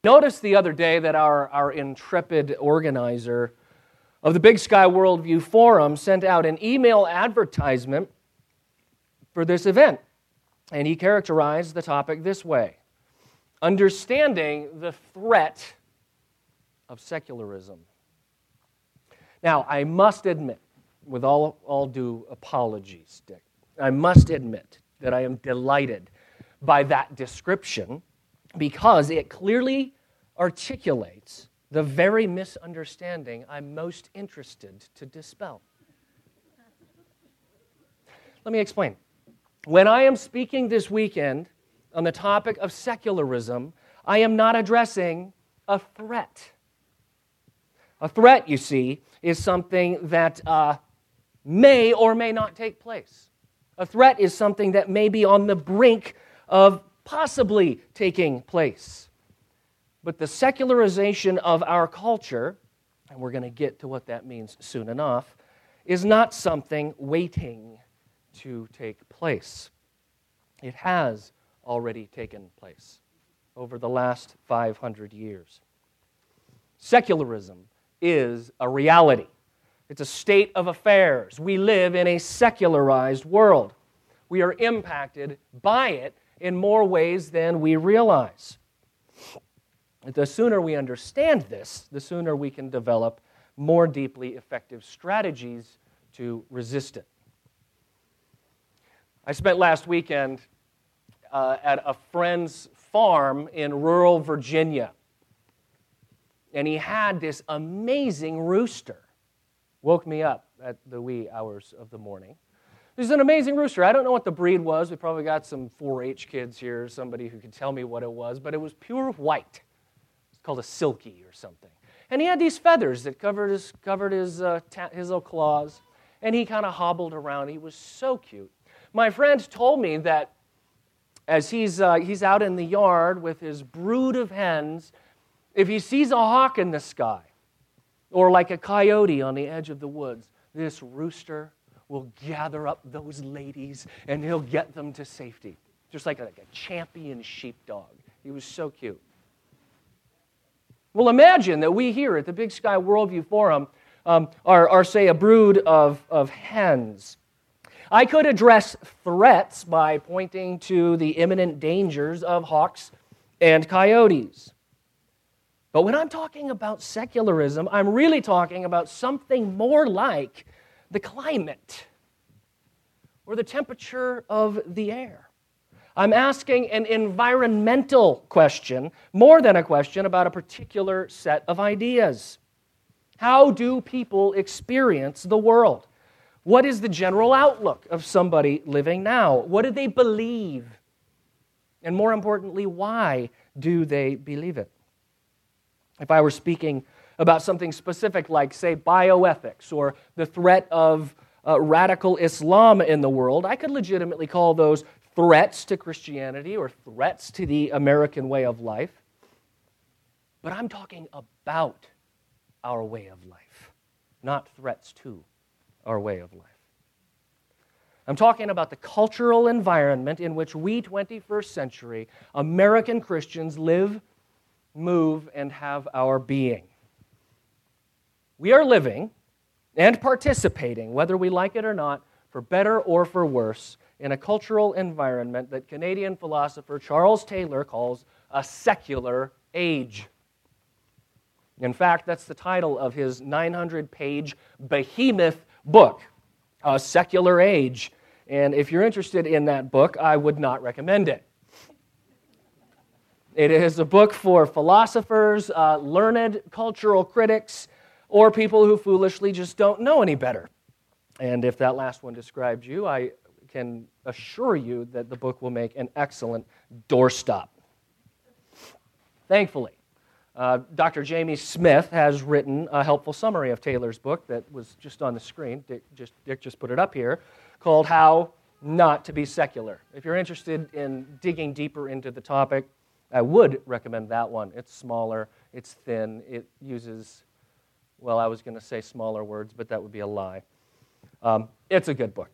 Noticed the other day that our intrepid organizer of the Big Sky Worldview Forum sent out an email advertisement for this event. And he characterized the topic this way: understanding the threat of secularism. Now, I must admit, with all due apologies, Dick, I must admit that I am delighted by that description, because it clearly articulates the very misunderstanding I'm most interested to dispel. Let me explain. When I am speaking this weekend on the topic of secularism, I am not addressing a threat. A threat, you see, is something that may or may not take place. A threat is something that may be on the brink of possibly taking place. But the secularization of our culture, and we're going to get to what that means soon enough, is not something waiting to take place. It has already taken place over the last 500 years. Secularism is a reality. It's a state of affairs. We live in a secularized world. We are impacted by it in more ways than we realize. The sooner we understand this, the sooner we can develop more deeply effective strategies to resist it. I spent last weekend at a friend's farm in rural Virginia, and he had this amazing rooster. Woke me up at the wee hours of the morning. This is an amazing rooster. I don't know what the breed was. We probably got some 4-H kids here, somebody who could tell me what it was, but it was pure white. It's called a silkie or something. And he had these feathers that covered his little claws, and he kind of hobbled around. He was so cute. My friend told me that as he's out in the yard with his brood of hens, if he sees a hawk in the sky, or like a coyote on the edge of the woods, this rooster will gather up those ladies and he'll get them to safety. Just like a champion sheepdog. He was so cute. Well, imagine that we here at the Big Sky Worldview Forum are say, a brood of hens. I could address threats by pointing to the imminent dangers of hawks and coyotes. But when I'm talking about secularism, I'm really talking about something more like the climate or the temperature of the air. I'm asking an environmental question more than a question about a particular set of ideas. How do people experience the world? What is the general outlook of somebody living now? What do they believe? And more importantly, why do they believe it? If I were speaking about something specific like, say, bioethics or the threat of radical Islam in the world, I could legitimately call those threats to Christianity or threats to the American way of life. But I'm talking about our way of life, not threats to our way of life. I'm talking about the cultural environment in which we 21st century American Christians live, move, and have our being. We are living and participating, whether we like it or not, for better or for worse, in a cultural environment that Canadian philosopher Charles Taylor calls a secular age. In fact, that's the title of his 900-page behemoth book, A Secular Age. And if you're interested in that book, I would not recommend it. It is a book for philosophers, learned cultural critics, or people who foolishly just don't know any better. And if that last one describes you, I can assure you that the book will make an excellent doorstop. Thankfully, Dr. Jamie Smith has written a helpful summary of Taylor's book that was just on the screen. Dick just put it up here, called How Not to Be Secular. If you're interested in digging deeper into the topic, I would recommend that one. It's smaller, it's thin, it uses, well, I was going to say smaller words, but that would be a lie. It's a good book.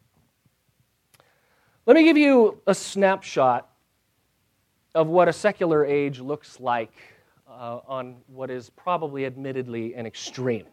Let me give you a snapshot of what a secular age looks like on what is probably admittedly an extreme.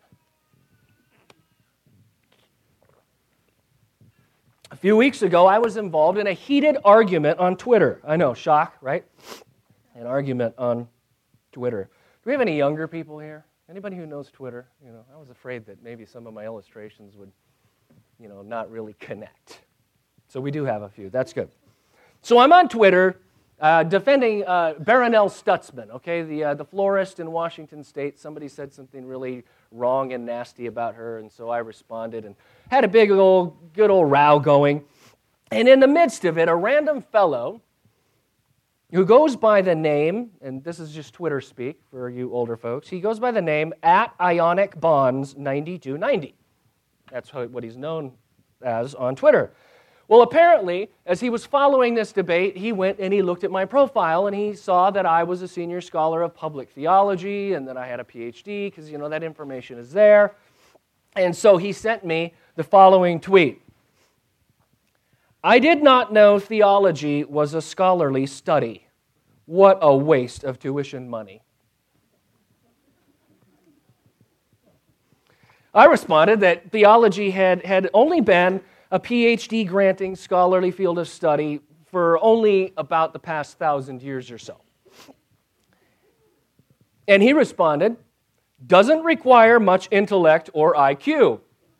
A few weeks ago, I was involved in a heated argument on Twitter. I know, shock, right? An argument on Twitter. Do we have any younger people here? Anybody who knows Twitter? I was afraid that maybe some of my illustrations would, not really connect. So we do have a few. That's good. So I'm on Twitter defending Barronelle Stutzman, okay, the florist in Washington State. Somebody said something really wrong and nasty about her, and so I responded and had a good old row going. And in the midst of it, a random fellow who goes by the name, and this is just Twitter speak for you older folks, he goes by the name @IonicBonds9290. That's what he's known as on Twitter. Well, apparently, as he was following this debate, he went and he looked at my profile and he saw that I was a senior scholar of public theology and that I had a PhD because, that information is there. And so he sent me the following tweet. I did not know theology was a scholarly study. What a waste of tuition money. I responded that theology had only been a PhD-granting scholarly field of study for only about the past 1,000 years or so. And he responded, doesn't require much intellect or IQ.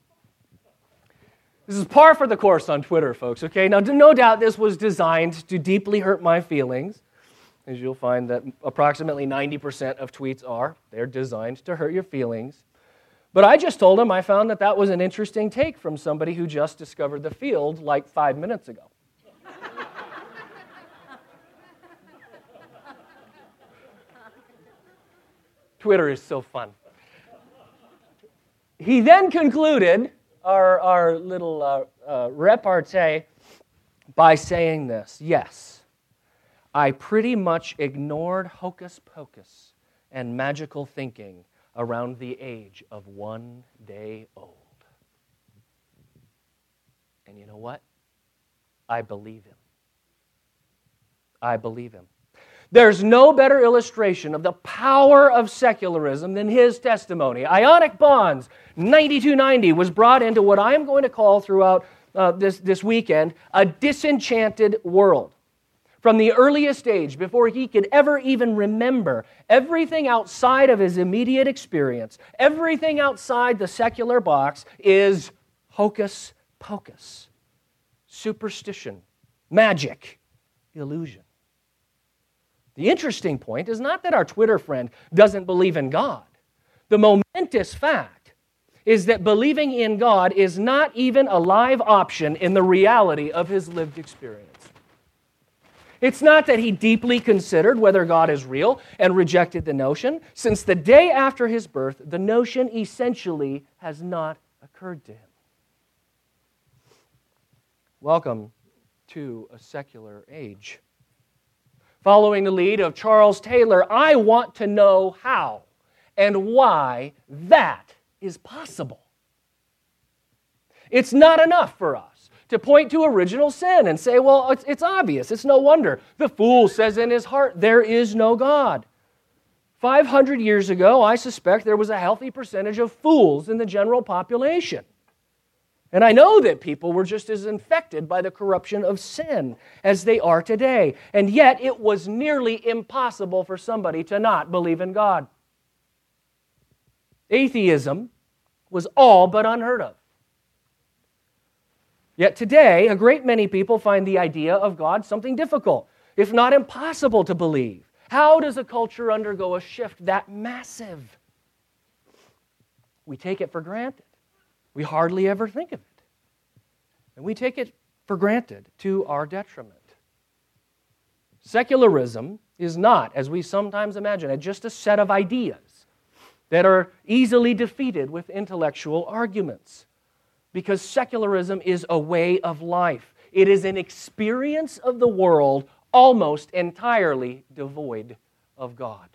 This is par for the course on Twitter, folks, okay? Now, no doubt this was designed to deeply hurt my feelings, as you'll find that approximately 90% of tweets are. They're designed to hurt your feelings. But I just told him I found that was an interesting take from somebody who just discovered the field like 5 minutes ago. Twitter is so fun. He then concluded our little repartee by saying this, yes, I pretty much ignored hocus pocus and magical thinking around the age of 1 day old. And you know what? I believe him. I believe him. There's no better illustration of the power of secularism than his testimony. Ionic Bonds 9290 was brought into what I am going to call throughout this weekend a disenchanted world. From the earliest age, before he could ever even remember, everything outside of his immediate experience, everything outside the secular box is hocus pocus, superstition, magic, illusion. The interesting point is not that our Twitter friend doesn't believe in God. The momentous fact is that believing in God is not even a live option in the reality of his lived experience. It's not that he deeply considered whether God is real and rejected the notion. Since the day after his birth, the notion essentially has not occurred to him. Welcome to a secular age. Following the lead of Charles Taylor, I want to know how and why that is possible. It's not enough for us to point to original sin and say, well, it's obvious, it's no wonder. The fool says in his heart, there is no God. 500 years ago, I suspect there was a healthy percentage of fools in the general population. And I know that people were just as infected by the corruption of sin as they are today. And yet, it was nearly impossible for somebody to not believe in God. Atheism was all but unheard of. Yet today, a great many people find the idea of God something difficult, if not impossible to believe. How does a culture undergo a shift that massive? We take it for granted. We hardly ever think of it. And we take it for granted to our detriment. Secularism is not, as we sometimes imagine, just a set of ideas that are easily defeated with intellectual arguments. Because secularism is a way of life. It is an experience of the world almost entirely devoid of God.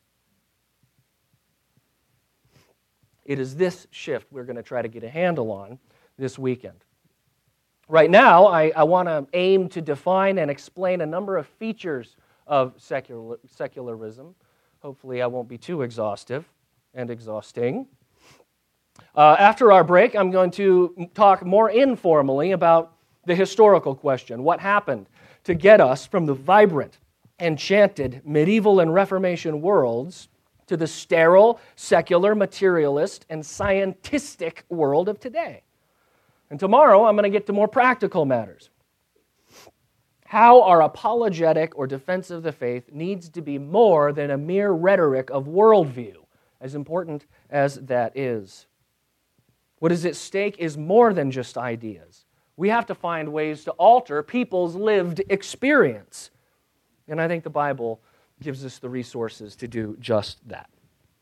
It is this shift we're going to try to get a handle on this weekend. Right now, I want to aim to define and explain a number of features of secularism, Hopefully I won't be too exhaustive and exhausting. After our break, I'm going to talk more informally about the historical question. What happened to get us from the vibrant, enchanted medieval and Reformation worlds to the sterile, secular, materialist, and scientistic world of today? And tomorrow, I'm going to get to more practical matters. How our apologetic or defense of the faith needs to be more than a mere rhetoric of worldview, as important as that is. What is at stake is more than just ideas. We have to find ways to alter people's lived experience. And I think the Bible gives us the resources to do just that.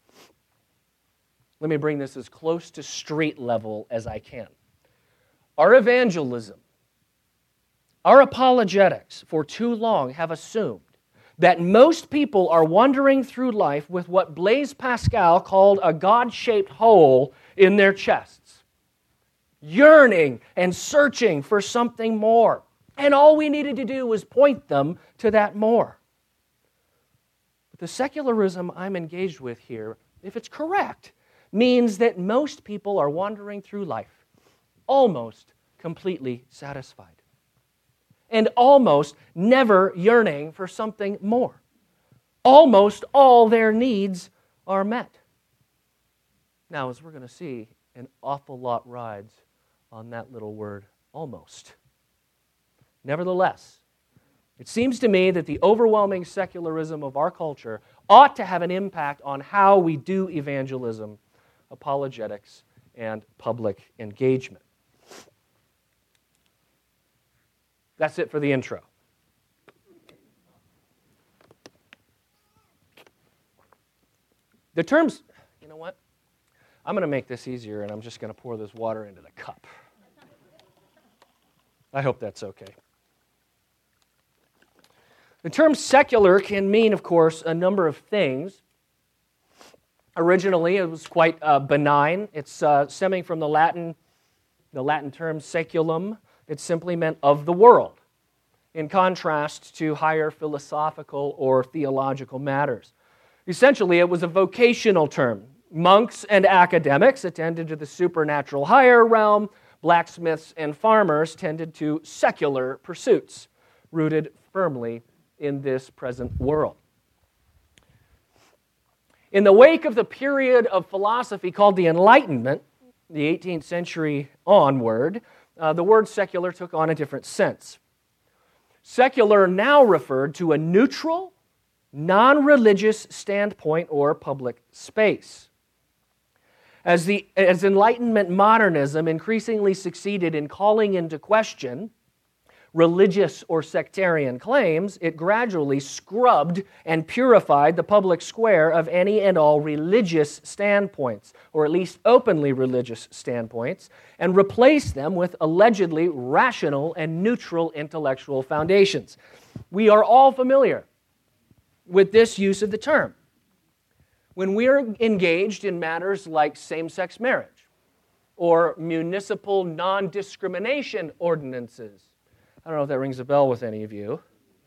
Let me bring this as close to street level as I can. Our evangelism, our apologetics for too long have assumed that most people are wandering through life with what Blaise Pascal called a God-shaped hole in their chests, yearning and searching for something more. And all we needed to do was point them to that more. But the secularism I'm engaged with here, if it's correct, means that most people are wandering through life almost completely satisfied and almost never yearning for something more. Almost all their needs are met. Now, as we're going to see, an awful lot rides on that little word, almost. Nevertheless, it seems to me that the overwhelming secularism of our culture ought to have an impact on how we do evangelism, apologetics, and public engagement. That's it for the intro. The terms, you know what? I'm going to make this easier, and I'm just going to pour this water into the cup. I hope that's okay. The term secular can mean, of course, a number of things. Originally, it was quite benign. It's stemming from the Latin term saeculum. It simply meant of the world, in contrast to higher philosophical or theological matters. Essentially, it was a vocational term. Monks and academics attended to the supernatural higher realm. Blacksmiths and farmers tended to secular pursuits, rooted firmly in this present world. In the wake of the period of philosophy called the Enlightenment, the 18th century onward, the word secular took on a different sense. Secular now referred to a neutral, non-religious standpoint or public space. As Enlightenment modernism increasingly succeeded in calling into question religious or sectarian claims, it gradually scrubbed and purified the public square of any and all religious standpoints, or at least openly religious standpoints, and replaced them with allegedly rational and neutral intellectual foundations. We are all familiar with this use of the term. When we're engaged in matters like same-sex marriage or municipal non-discrimination ordinances, I don't know if that rings a bell with any of you.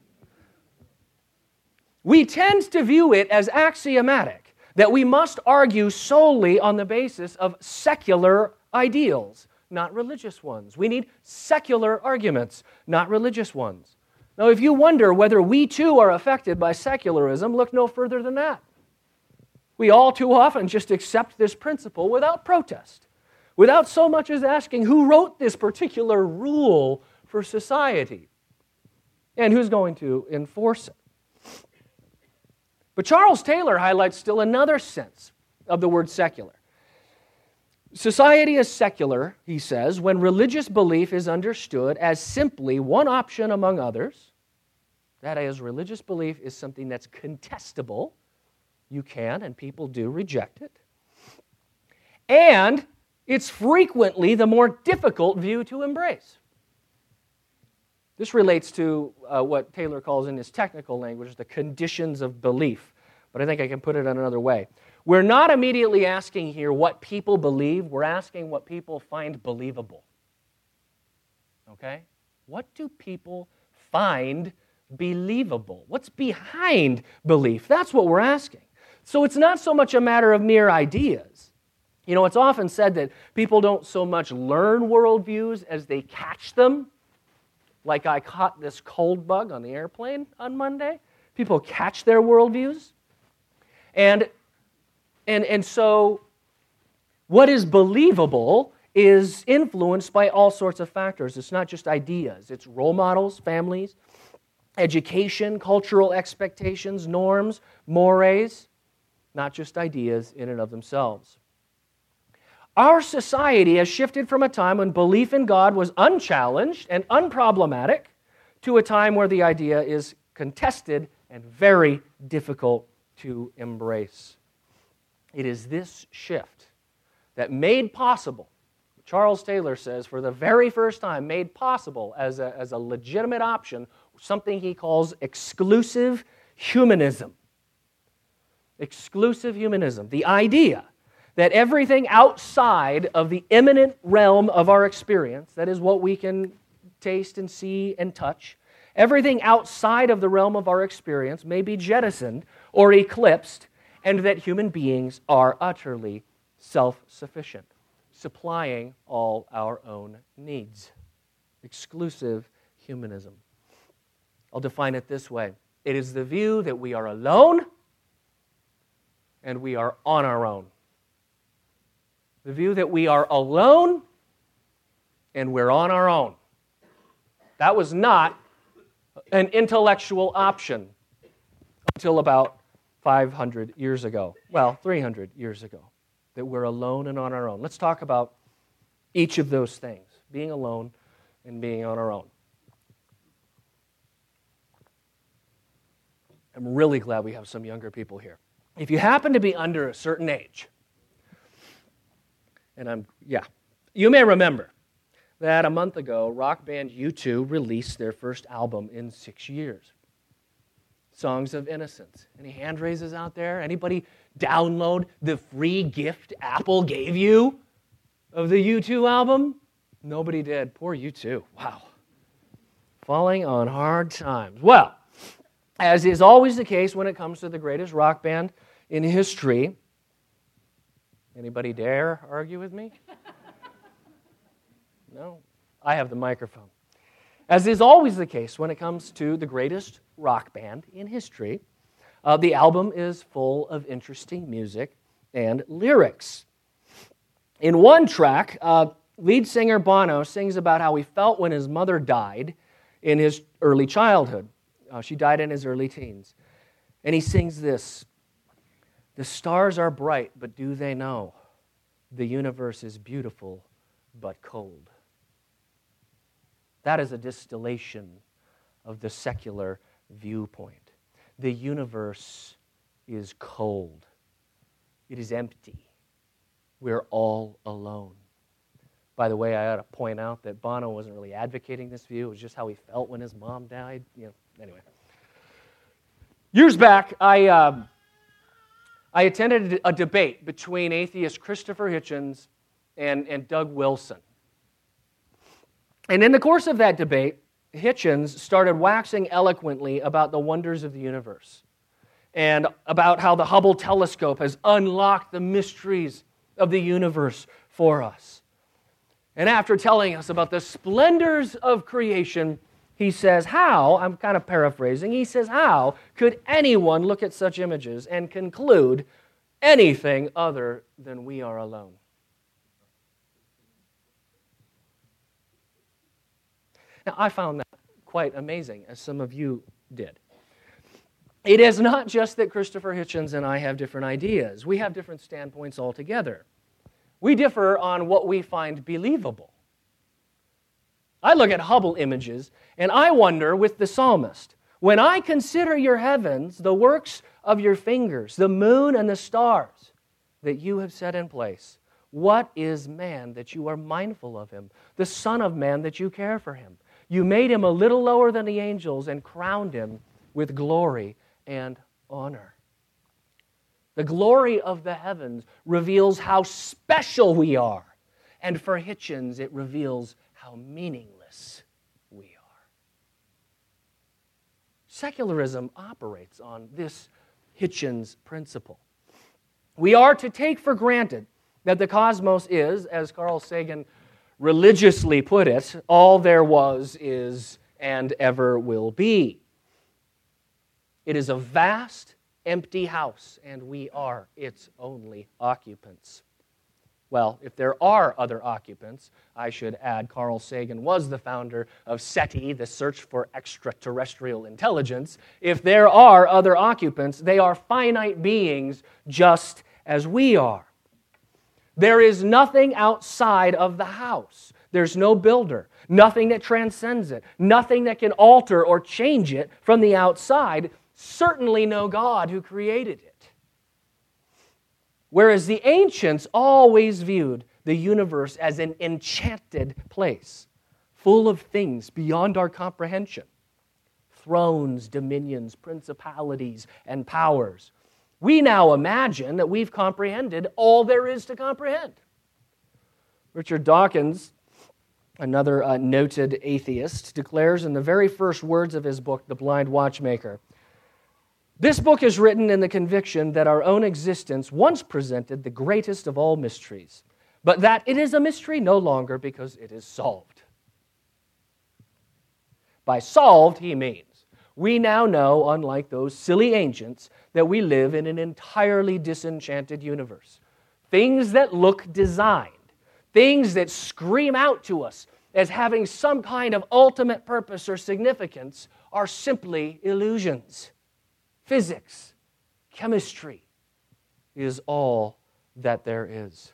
We tend to view it as axiomatic that we must argue solely on the basis of secular ideals, not religious ones. We need secular arguments, not religious ones. Now, if you wonder whether we too are affected by secularism, look no further than that. We all too often just accept this principle without protest, without so much as asking who wrote this particular rule for society, and who's going to enforce it. But Charles Taylor highlights still another sense of the word secular. Society is secular, he says, when religious belief is understood as simply one option among others. That is, religious belief is something that's contestable. You can, and people do, reject it. And it's frequently the more difficult view to embrace. This relates to what Taylor calls in his technical language the conditions of belief, but I think I can put it in another way. We're not immediately asking here what people believe, we're asking what people find believable. Okay? What do people find believable? What's behind belief? That's what we're asking. So it's not so much a matter of mere ideas. You know, it's often said that people don't so much learn worldviews as they catch them. Like I caught this cold bug on the airplane on Monday. People catch their worldviews. And so what is believable is influenced by all sorts of factors. It's not just ideas. It's role models, families, education, cultural expectations, norms, mores, not just ideas in and of themselves. Our society has shifted from a time when belief in God was unchallenged and unproblematic to a time where the idea is contested and very difficult to embrace. It is this shift that made possible, Charles Taylor says, for the very first time, made possible as a legitimate option, something he calls exclusive humanism. Exclusive humanism. The idea that everything outside of the immanent realm of our experience, that is what we can taste and see and touch, everything outside of the realm of our experience may be jettisoned or eclipsed, and that human beings are utterly self-sufficient, supplying all our own needs. Exclusive humanism. I'll define it this way. It is the view that we are alone and we are on our own. The view that we are alone and we're on our own. That was not an intellectual option until about 500 years ago. Well, 300 years ago. That we're alone and on our own. Let's talk about each of those things. Being alone and being on our own. I'm really glad we have some younger people here. If you happen to be under a certain age, you may remember that a month ago, rock band U2 released their first album in 6 years. Songs of Innocence. Any hand raises out there? Anybody download the free gift Apple gave you of the U2 album? Nobody did. Poor U2. Wow. Falling on hard times. Well, as is always the case when it comes to the greatest rock band in history, anybody dare argue with me? No? I have the microphone. As is always the case when it comes to the greatest rock band in history, the album is full of interesting music and lyrics. In one track, lead singer Bono sings about how he felt when his mother died in his early childhood. She died in his early teens. And he sings this, "The stars are bright, but do they know? The universe is beautiful, but cold." That is a distillation of the secular viewpoint. The universe is cold. It is empty. We're all alone. By the way, I ought to point out that Bono wasn't really advocating this view. It was just how he felt when his mom died. Anyway. Years back, I attended a debate between atheist Christopher Hitchens and Doug Wilson. And in the course of that debate, Hitchens started waxing eloquently about the wonders of the universe and about how the Hubble telescope has unlocked the mysteries of the universe for us. And after telling us about the splendors of creation, he says, I'm kind of paraphrasing, he says, how could anyone look at such images and conclude anything other than we are alone? Now, I found that quite amazing, as some of you did. It is not just that Christopher Hitchens and I have different ideas. We have different standpoints altogether. We differ on what we find believable. I look at Hubble images, and I wonder with the psalmist, when I consider your heavens, the works of your fingers, the moon and the stars that you have set in place, what is man that you are mindful of him, the Son of Man that you care for him? You made him a little lower than the angels and crowned him with glory and honor. The glory of the heavens reveals how special we are. And for Hitchens, it reveals how meaningless we are. Secularism operates on this Hitchens principle. We are to take for granted that the cosmos is, as Carl Sagan religiously put it, all there was, is, and ever will be. It is a vast, empty house, and we are its only occupants. Well, if there are other occupants, I should add Carl Sagan was the founder of SETI, the Search for Extraterrestrial Intelligence. If there are other occupants, they are finite beings just as we are. There is nothing outside of the house. There's no builder, nothing that transcends it, nothing that can alter or change it from the outside, certainly no God who created it. Whereas the ancients always viewed the universe as an enchanted place, full of things beyond our comprehension. Thrones, dominions, principalities, and powers. We now imagine that we've comprehended all there is to comprehend. Richard Dawkins, another noted atheist, declares in the very first words of his book, The Blind Watchmaker, "This book is written in the conviction that our own existence once presented the greatest of all mysteries, but that it is a mystery no longer because it is solved." By solved, he means we now know, unlike those silly ancients, that we live in an entirely disenchanted universe. Things that look designed, things that scream out to us as having some kind of ultimate purpose or significance are simply illusions. Physics, chemistry is all that there is.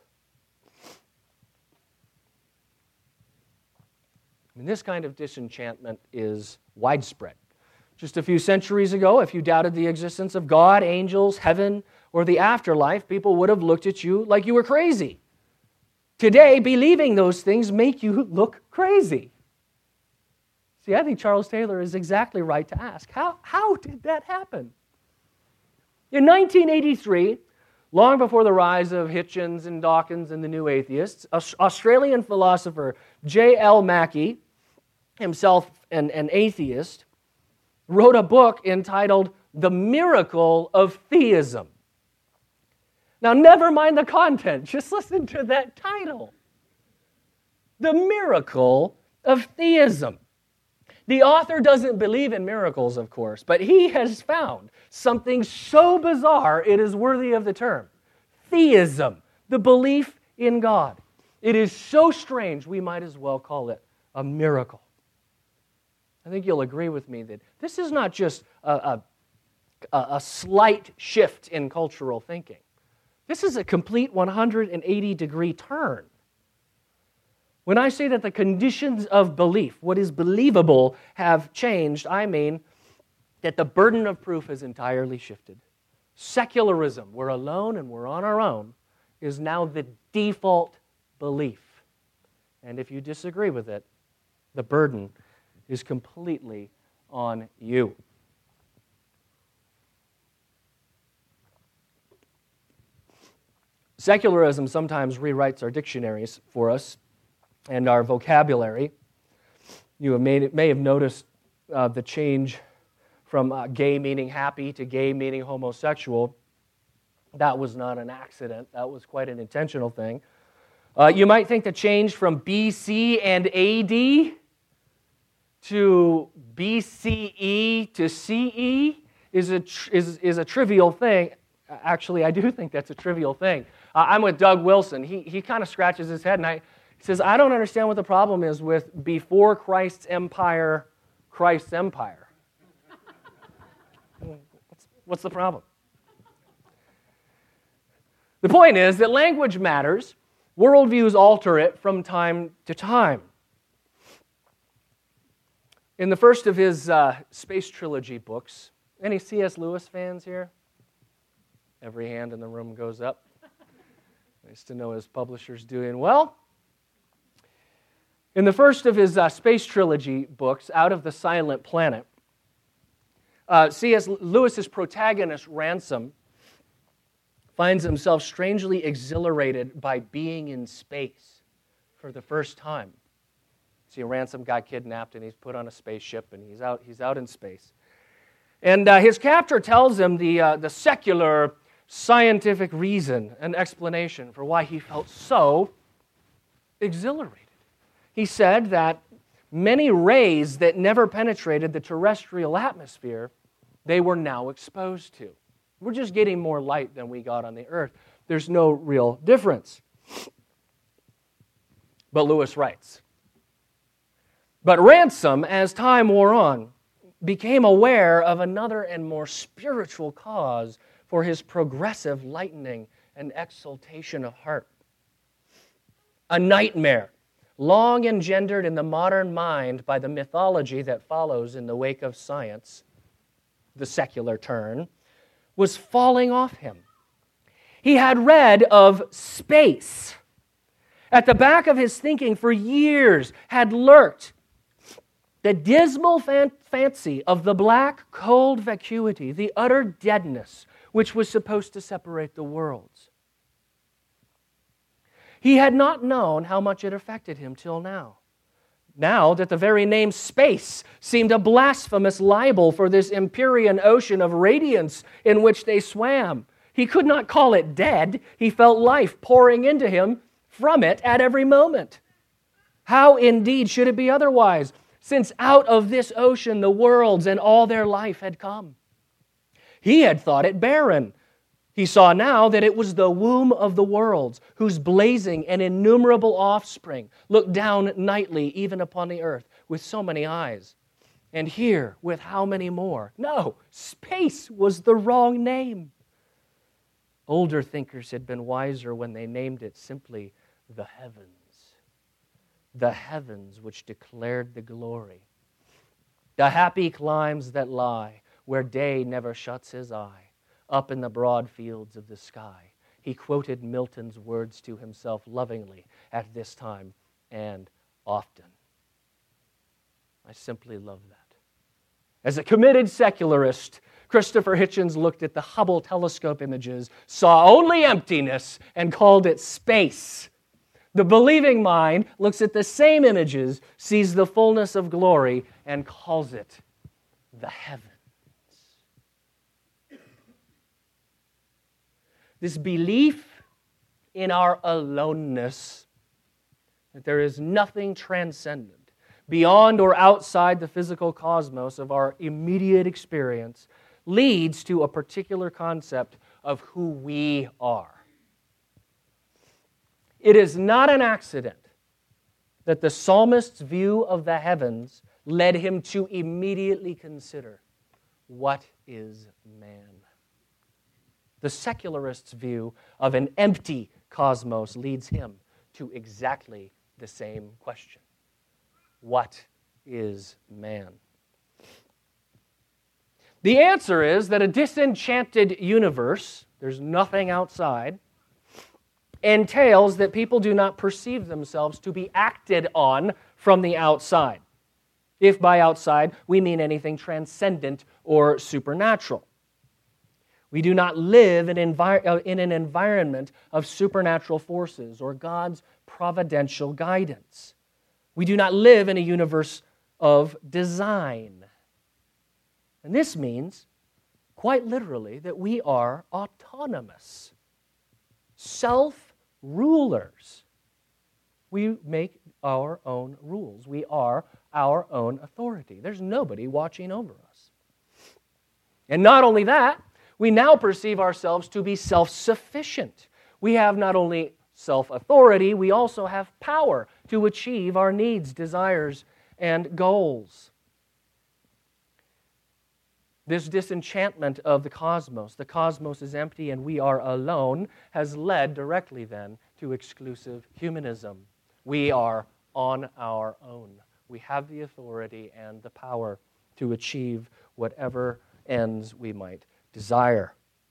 I mean, this kind of disenchantment is widespread. Just a few centuries ago, if you doubted the existence of God, angels, heaven, or the afterlife, people would have looked at you like you were crazy. Today, believing those things make you look crazy. See, I think Charles Taylor is exactly right to ask, how did that happen? In 1983, long before the rise of Hitchens and Dawkins and the New Atheists, Australian philosopher J.L. Mackie, himself an atheist, wrote a book entitled The Miracle of Theism. Now, never mind the content, just listen to that title. The Miracle of Theism. The author doesn't believe in miracles, of course, but he has found something so bizarre it is worthy of the term. Theism, the belief in God. It is so strange we might as well call it a miracle. I think you'll agree with me that this is not just a slight shift in cultural thinking. This is a complete 180-degree turn. When I say that the conditions of belief, what is believable, have changed, I mean that the burden of proof has entirely shifted. Secularism, we're alone and we're on our own, is now the default belief. And if you disagree with it, the burden is completely on you. Secularism sometimes rewrites our dictionaries for us and our vocabulary. You may have noticed the change from gay meaning happy to gay meaning homosexual. That was not an accident. That was quite an intentional thing. You might think the change from BC and AD to BCE to CE is a trivial thing. Actually, I do think that's a trivial thing. I'm with Doug Wilson. He kind of scratches his head, and he says, I don't understand what the problem is with before Christ's empire, Christ's empire. What's the problem? The point is that language matters. Worldviews alter it from time to time. In the first of his Space Trilogy books, any C.S. Lewis fans here? Every hand in the room goes up. Nice to know his publisher's doing well. In the first of his Space Trilogy books, Out of the Silent Planet, C.S. Lewis's protagonist, Ransom, finds himself strangely exhilarated by being in space for the first time. See, Ransom got kidnapped and he's put on a spaceship and he's out in space. And his captor tells him the secular scientific reason and explanation for why he felt so exhilarated. He said that many rays that never penetrated the terrestrial atmosphere, they were now exposed to. We're just getting more light than we got on the earth. There's no real difference. But Lewis writes, but Ransom, as time wore on, became aware of another and more spiritual cause for his progressive lightening and exaltation of heart. A nightmare, long engendered in the modern mind by the mythology that follows in the wake of science, the secular turn, was falling off him. He had read of space. At the back of his thinking for years had lurked the dismal fancy of the black, cold vacuity, the utter deadness which was supposed to separate the worlds. He had not known how much it affected him till now. Now that the very name space seemed a blasphemous libel for this Empyrean ocean of radiance in which they swam. He could not call it dead. He felt life pouring into him from it at every moment. How indeed should it be otherwise, since out of this ocean the worlds and all their life had come? He had thought it barren. He saw now that it was the womb of the worlds, whose blazing and innumerable offspring looked down nightly even upon the earth with so many eyes. And here, with how many more? No, space was the wrong name. Older thinkers had been wiser when they named it simply the heavens. The heavens which declared the glory. The happy climes that lie where day never shuts his eye, up in the broad fields of the sky. He quoted Milton's words to himself lovingly at this time and often. I simply love that. As a committed secularist, Christopher Hitchens looked at the Hubble telescope images, saw only emptiness, and called it space. The believing mind looks at the same images, sees the fullness of glory, and calls it the heavens. This belief in our aloneness, that there is nothing transcendent, beyond or outside the physical cosmos of our immediate experience, leads to a particular concept of who we are. It is not an accident that the psalmist's view of the heavens led him to immediately consider, what is man? The secularist's view of an empty cosmos leads him to exactly the same question. What is man? The answer is that a disenchanted universe, there's nothing outside, entails that people do not perceive themselves to be acted on from the outside, if by outside we mean anything transcendent or supernatural. We do not live in an environment of supernatural forces or God's providential guidance. We do not live in a universe of design. And this means, quite literally, that we are autonomous, self-rulers. We make our own rules. We are our own authority. There's nobody watching over us. And not only that, we now perceive ourselves to be self-sufficient. We have not only self-authority, we also have power to achieve our needs, desires, and goals. This disenchantment of the cosmos is empty and we are alone, has led directly then to exclusive humanism. We are on our own. We have the authority and the power to achieve whatever ends we might desire.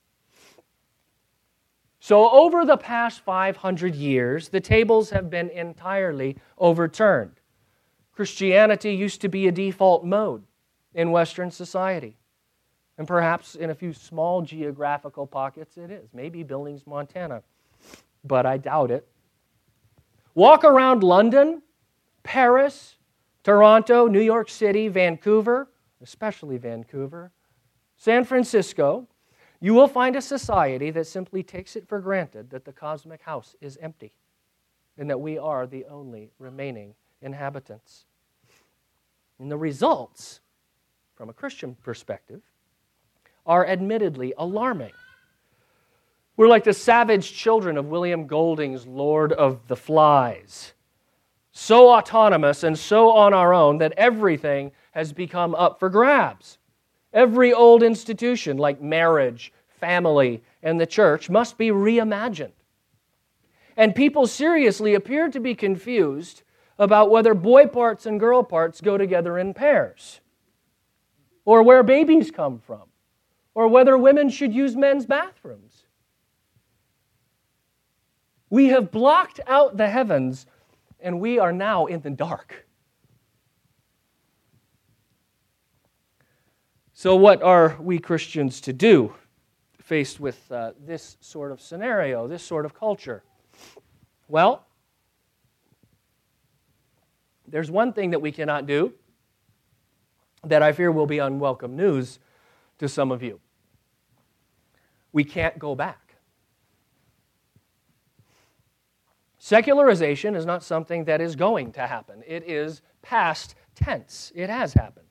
So over the past 500 years, the tables have been entirely overturned. Christianity used to be a default mode in Western society. And perhaps in a few small geographical pockets it is. Maybe Billings, Montana. But I doubt it. Walk around London, Paris, Toronto, New York City, Vancouver, especially Vancouver, San Francisco. you will find a society that simply takes it for granted that the cosmic house is empty and that we are the only remaining inhabitants. And the results, from a Christian perspective, are admittedly alarming. We're like the savage children of William Golding's Lord of the Flies, so autonomous and so on our own that everything has become up for grabs. Every old institution like marriage, family, and the church must be reimagined. And people seriously appear to be confused about whether boy parts and girl parts go together in pairs, or where babies come from, or whether women should use men's bathrooms. We have blocked out the heavens, and we are now in the dark. So what are we Christians to do faced with this sort of scenario, this sort of culture? Well, there's one thing that we cannot do that I fear will be unwelcome news to some of you. We can't go back. Secularization is not something that is going to happen. It is past tense. It has happened.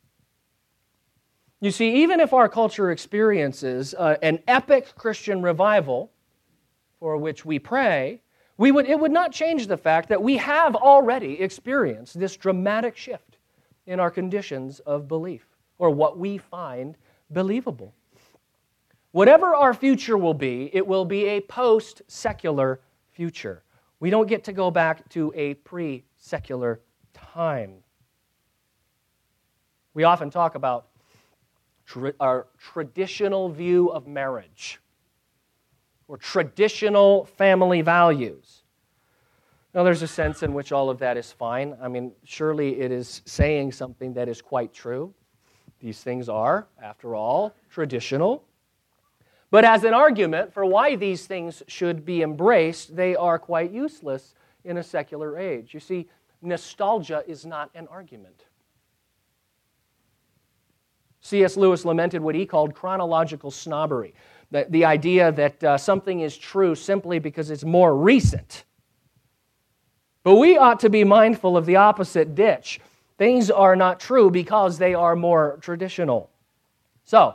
You see, even if our culture experiences an epic Christian revival for which we pray, it would not change the fact that we have already experienced this dramatic shift in our conditions of belief, or what we find believable. Whatever our future will be, it will be a post-secular future. We don't get to go back to a pre-secular time. We often talk about our traditional view of marriage or traditional family values. Now, there's a sense in which all of that is fine. I mean, surely it is saying something that is quite true. These things are, after all, traditional. But as an argument for why these things should be embraced, they are quite useless in a secular age. You see, nostalgia is not an argument. C.S. Lewis lamented what he called chronological snobbery, the idea that something is true simply because it's more recent. But we ought to be mindful of the opposite ditch. Things are not true because they are more traditional. So,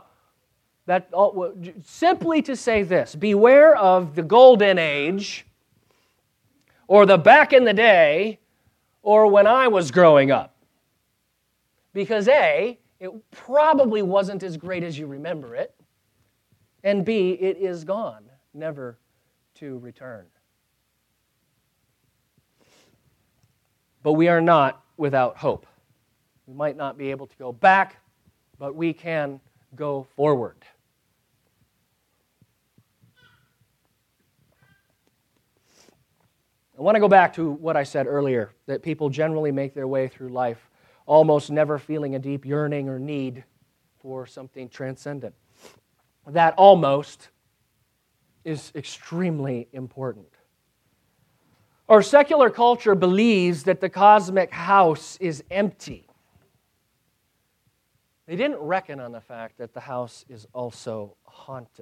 simply to say this, beware of the golden age, or the back in the day, or when I was growing up. Because A, it probably wasn't as great as you remember it, and B, it is gone, never to return. But we are not without hope. We might not be able to go back, but we can go forward. I want to go back to what I said earlier, that people generally make their way through life almost never feeling a deep yearning or need for something transcendent. That almost is extremely important. Our secular culture believes that the cosmic house is empty. They didn't reckon on the fact that the house is also haunted.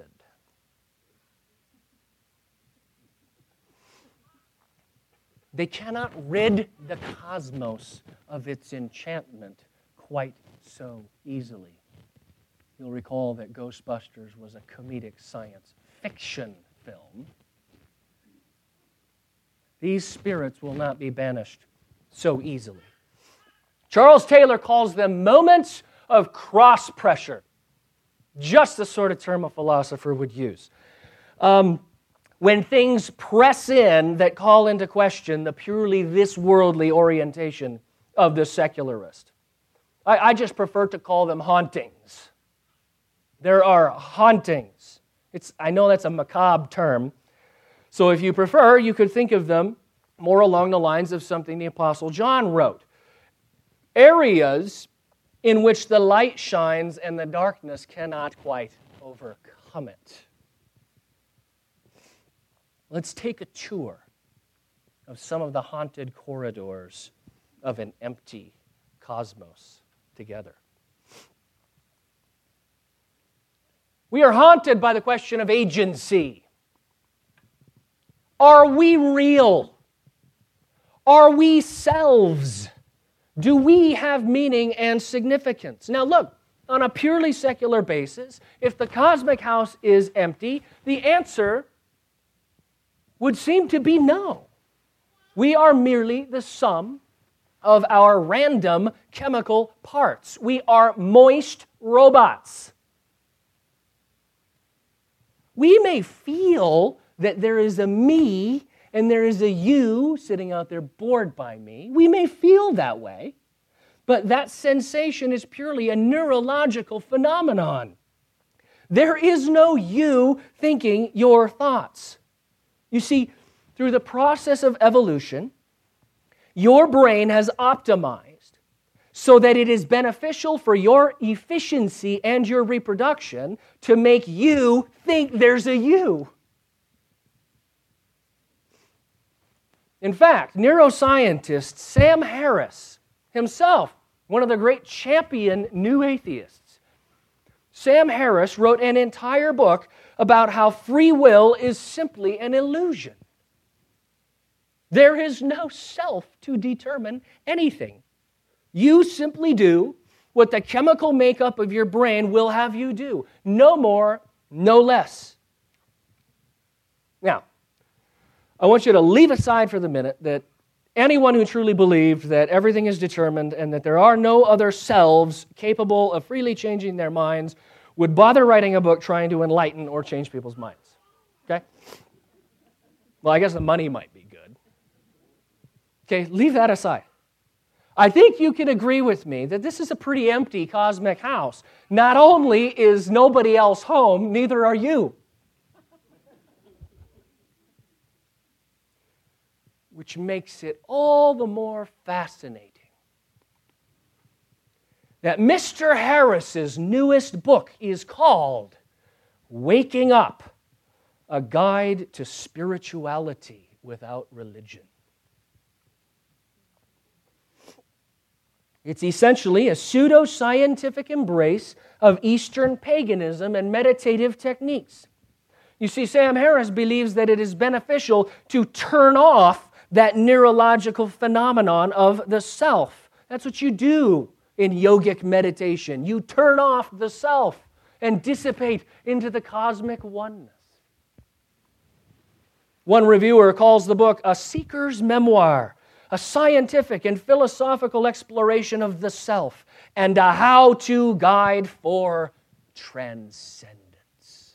They cannot rid the cosmos of its enchantment quite so easily. You'll recall that Ghostbusters was a comedic science fiction film. These spirits will not be banished so easily. Charles Taylor calls them moments of cross pressure. Just the sort of term a philosopher would use. When things press in that call into question the purely this-worldly orientation of the secularist. I just prefer to call them hauntings. There are hauntings. I know that's a macabre term. So if you prefer, you could think of them more along the lines of something the Apostle John wrote. Areas in which the light shines and the darkness cannot quite overcome it. Let's take a tour of some of the haunted corridors of an empty cosmos together. We are haunted by the question of agency. Are we real? Are we selves? Do we have meaning and significance? Now look, on a purely secular basis, if the cosmic house is empty, the answer would seem to be no. We are merely the sum of our random chemical parts. We are moist robots. We may feel that there is a me and there is a you sitting out there bored by me. We may feel that way, but that sensation is purely a neurological phenomenon. There is no you thinking your thoughts. You see, through the process of evolution, your brain has optimized so that it is beneficial for your efficiency and your reproduction to make you think there's a you. In fact, neuroscientist Sam Harris, himself, one of the great champion new atheists, Sam Harris wrote an entire book about how free will is simply an illusion. There is no self to determine anything. You simply do what the chemical makeup of your brain will have you do. No more, no less. Now, I want you to leave aside for the minute that anyone who truly believed that everything is determined and that there are no other selves capable of freely changing their minds would bother writing a book trying to enlighten or change people's minds. Okay? Well, I guess the money might be good. Okay, leave that aside. I think you can agree with me that this is a pretty empty cosmic house. Not only is nobody else home, neither are you. Which makes it all the more fascinating that Mr. Harris's newest book is called Waking Up, A Guide to Spirituality Without Religion. It's essentially a pseudo-scientific embrace of Eastern paganism and meditative techniques. You see, Sam Harris believes that it is beneficial to turn off that neurological phenomenon of the self. That's what you do in yogic meditation. You turn off the self and dissipate into the cosmic oneness. One reviewer calls the book a seeker's memoir, a scientific and philosophical exploration of the self, and a how-to guide for transcendence.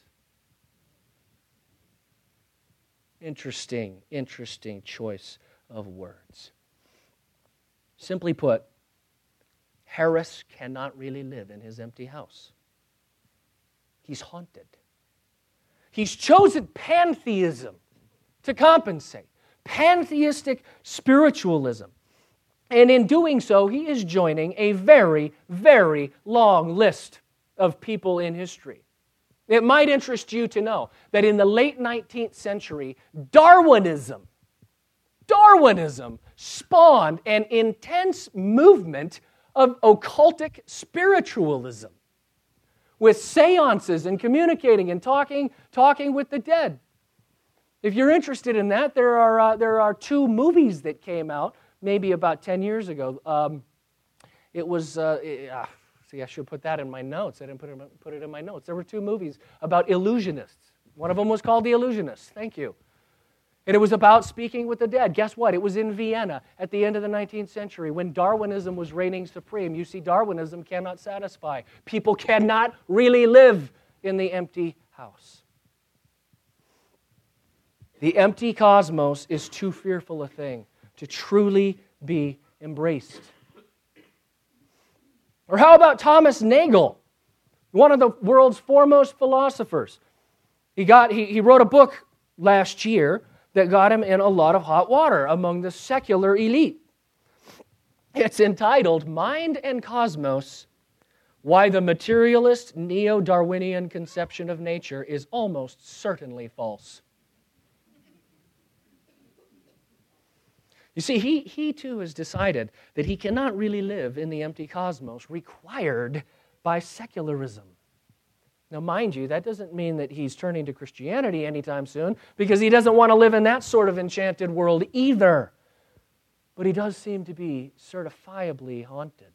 Interesting choice of words. Simply put, Harris cannot really live in his empty house. He's haunted. He's chosen pantheism to compensate. Pantheistic spiritualism. And in doing so, he is joining a very, very long list of people in history. It might interest you to know that in the late 19th century, Darwinism spawned an intense movement of occultic spiritualism with seances and communicating and talking with the dead. If you're interested in that, there are two movies that came out maybe about 10 years ago. It was, see, I should put that in my notes. I didn't put it in my notes. There were two movies about illusionists. One of them was called The Illusionists. Thank you. And it was about speaking with the dead. Guess what? It was in Vienna at the end of the 19th century when Darwinism was reigning supreme. You see, Darwinism cannot satisfy. People cannot really live in the empty house. The empty cosmos is too fearful a thing to truly be embraced. Or how about Thomas Nagel, one of the world's foremost philosophers? He wrote a book last year that got him in a lot of hot water among the secular elite. It's entitled Mind and Cosmos, Why the Materialist Neo-Darwinian Conception of Nature is Almost Certainly False. You see, he too has decided that he cannot really live in the empty cosmos required by secularism. Now, mind you, that doesn't mean that he's turning to Christianity anytime soon, because he doesn't want to live in that sort of enchanted world either. But he does seem to be certifiably haunted.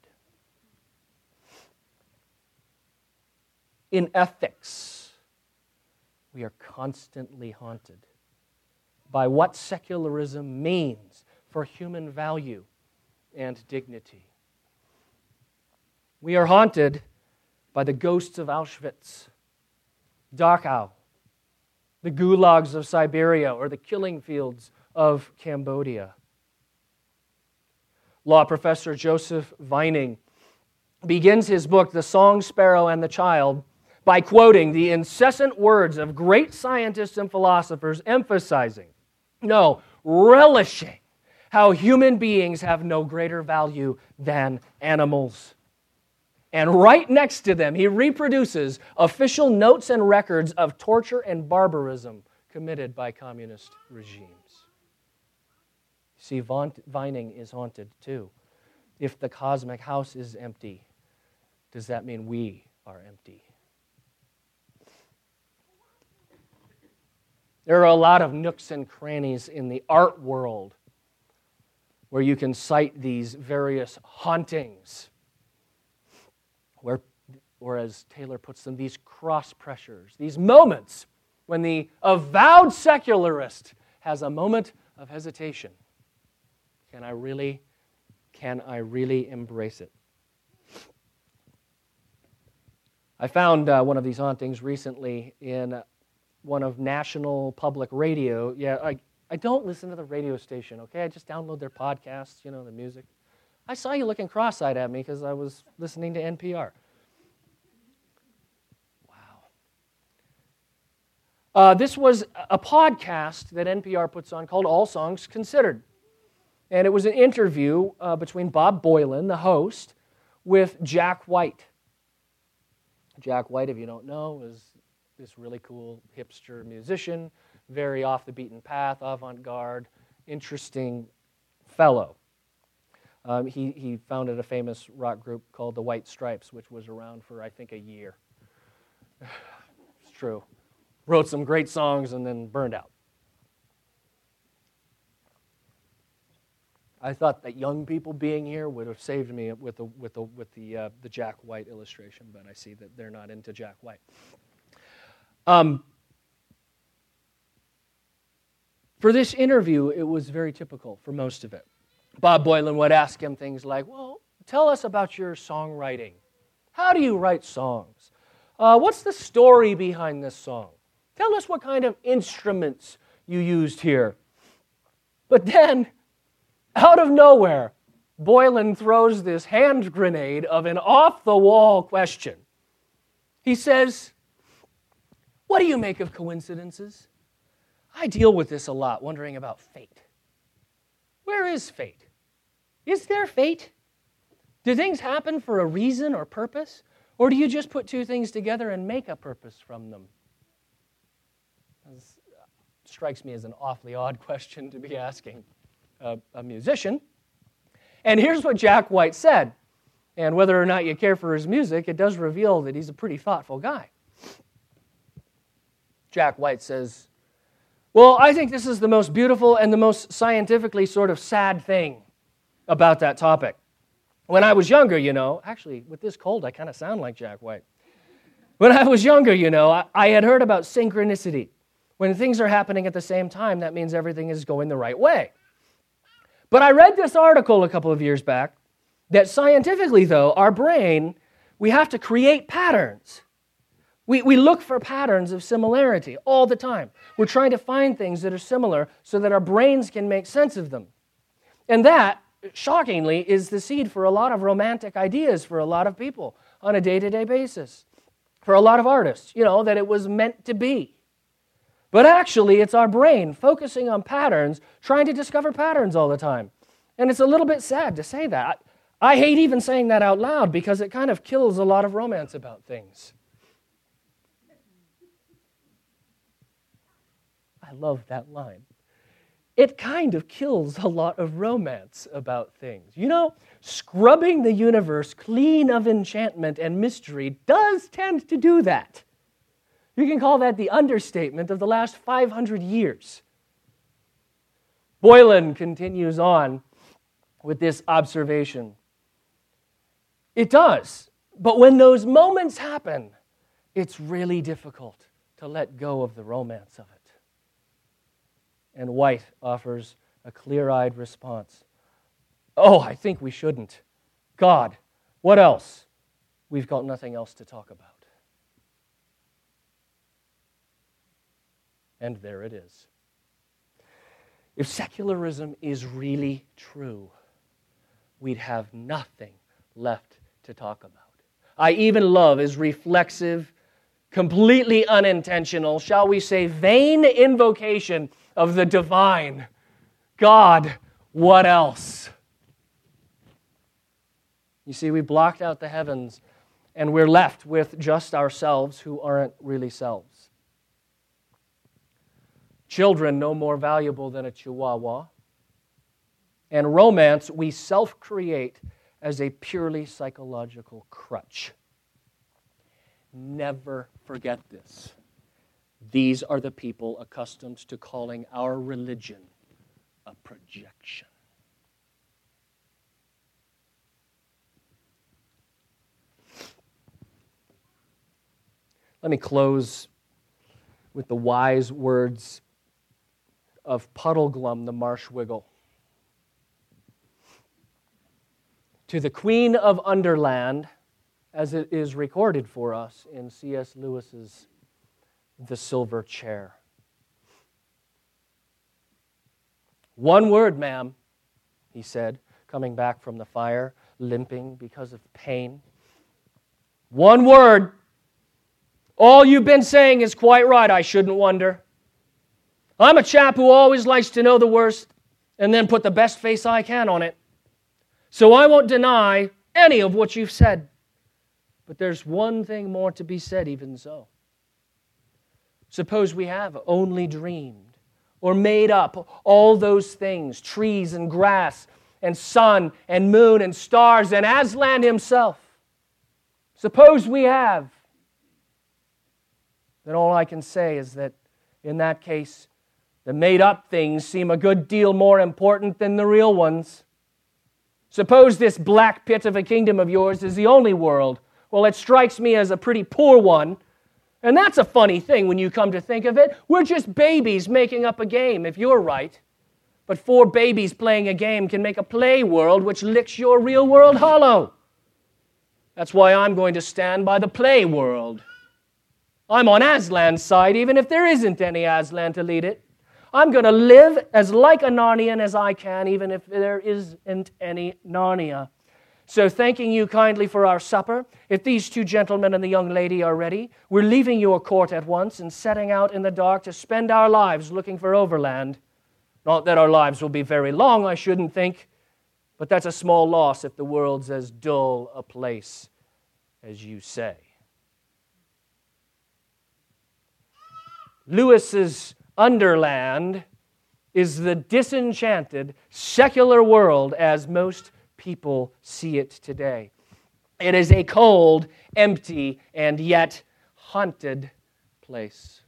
In ethics, we are constantly haunted by what secularism means for human value and dignity. We are haunted by the ghosts of Auschwitz, Dachau, the gulags of Siberia, or the killing fields of Cambodia. Law professor Joseph Vining begins his book, The Song Sparrow and the Child, by quoting the incessant words of great scientists and philosophers, emphasizing, no, relishing, how human beings have no greater value than animals. And right next to them, he reproduces official notes and records of torture and barbarism committed by communist regimes. See, Vining is haunted too. If the cosmic house is empty, does that mean we are empty? There are a lot of nooks and crannies in the art world where you can cite these various hauntings, where, or as Taylor puts them, these cross pressures, these moments when the avowed secularist has a moment of hesitation. Can I really embrace it? I found one of these hauntings recently in one of National Public Radio. Yeah, I don't listen to the radio station, okay? I just download their podcasts, the music. I saw you looking cross-eyed at me because I was listening to NPR. Wow. This was a podcast that NPR puts on called All Songs Considered. And it was an interview between Bob Boilen, the host, with Jack White. Jack White, if you don't know, is this really cool hipster musician, very off the beaten path, avant-garde, interesting fellow. He founded a famous rock group called the White Stripes, which was around for, I think, a year. It's true. Wrote some great songs and then burned out. I thought that young people being here would have saved me with the Jack White illustration, but I see that they're not into Jack White. For this interview, it was very typical for most of it. Bob Boilen would ask him things like, well, tell us about your songwriting. How do you write songs? What's the story behind this song? Tell us what kind of instruments you used here. But then, out of nowhere, Boilen throws this hand grenade of an off-the-wall question. He says, what do you make of coincidences? I deal with this a lot, wondering about fate. Where is fate? Is there fate? Do things happen for a reason or purpose? Or do you just put two things together and make a purpose from them? This strikes me as an awfully odd question to be asking a musician. And here's what Jack White said. And whether or not you care for his music, it does reveal that he's a pretty thoughtful guy. Jack White says, well, I think this is the most beautiful and the most scientifically sort of sad thing about that topic. When I was younger, actually, with this cold, I kind of sound like Jack White. When I was younger, I had heard about synchronicity. When things are happening at the same time, that means everything is going the right way. But I read this article a couple of years back that scientifically, though, our brain, we have to create patterns. We look for patterns of similarity all the time. We're trying to find things that are similar so that our brains can make sense of them. And that, shockingly, is the seed for a lot of romantic ideas for a lot of people on a day-to-day basis. For a lot of artists, that it was meant to be. But actually, it's our brain focusing on patterns, trying to discover patterns all the time. And it's a little bit sad to say that. I hate even saying that out loud because it kind of kills a lot of romance about things. I love that line. It kind of kills a lot of romance about things. Scrubbing the universe clean of enchantment and mystery does tend to do that. You can call that the understatement of the last 500 years. Boylan continues on with this observation. It does, but when those moments happen, it's really difficult to let go of the romance of it. And White offers a clear-eyed response. Oh, I think we shouldn't. God, what else? We've got nothing else to talk about. And there it is. If secularism is really true, we'd have nothing left to talk about. I even love his reflexive, completely unintentional, shall we say, vain invocation of the divine. God, what else? You see, we blocked out the heavens, and we're left with just ourselves who aren't really selves. Children no more valuable than a chihuahua. And romance we self-create as a purely psychological crutch. Never forget this. These are the people accustomed to calling our religion a projection. Let me close with the wise words of Puddleglum the Marsh Wiggle. To the Queen of Underland, as it is recorded for us in C.S. Lewis's The Silver Chair. One word, ma'am, he said, coming back from the fire, limping because of pain. One word. All you've been saying is quite right, I shouldn't wonder. I'm a chap who always likes to know the worst and then put the best face I can on it. So I won't deny any of what you've said. But there's one thing more to be said even so. Suppose we have only dreamed or made up all those things, trees and grass and sun and moon and stars and Aslan himself. Suppose we have. Then all I can say is that in that case, the made-up things seem a good deal more important than the real ones. Suppose this black pit of a kingdom of yours is the only world. Well, it strikes me as a pretty poor one. And that's a funny thing when you come to think of it. We're just babies making up a game, if you're right. But 4 babies playing a game can make a play world which licks your real world hollow. That's why I'm going to stand by the play world. I'm on Aslan's side, even if there isn't any Aslan to lead it. I'm going to live as like a Narnian as I can, even if there isn't any Narnia. So thanking you kindly for our supper, if these 2 gentlemen and the young lady are ready, we're leaving your court at once and setting out in the dark to spend our lives looking for Overland. Not that our lives will be very long, I shouldn't think, but that's a small loss if the world's as dull a place as you say. Lewis's Underland is the disenchanted, secular world as most people see it today. It is a cold, empty, and yet haunted place.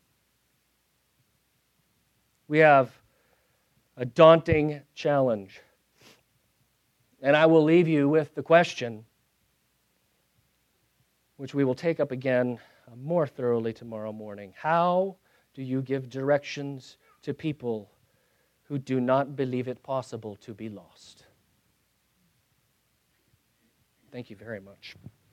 We have a daunting challenge. And I will leave you with the question, which we will take up again more thoroughly tomorrow morning. How do you give directions to people who do not believe it possible to be lost? Thank you very much.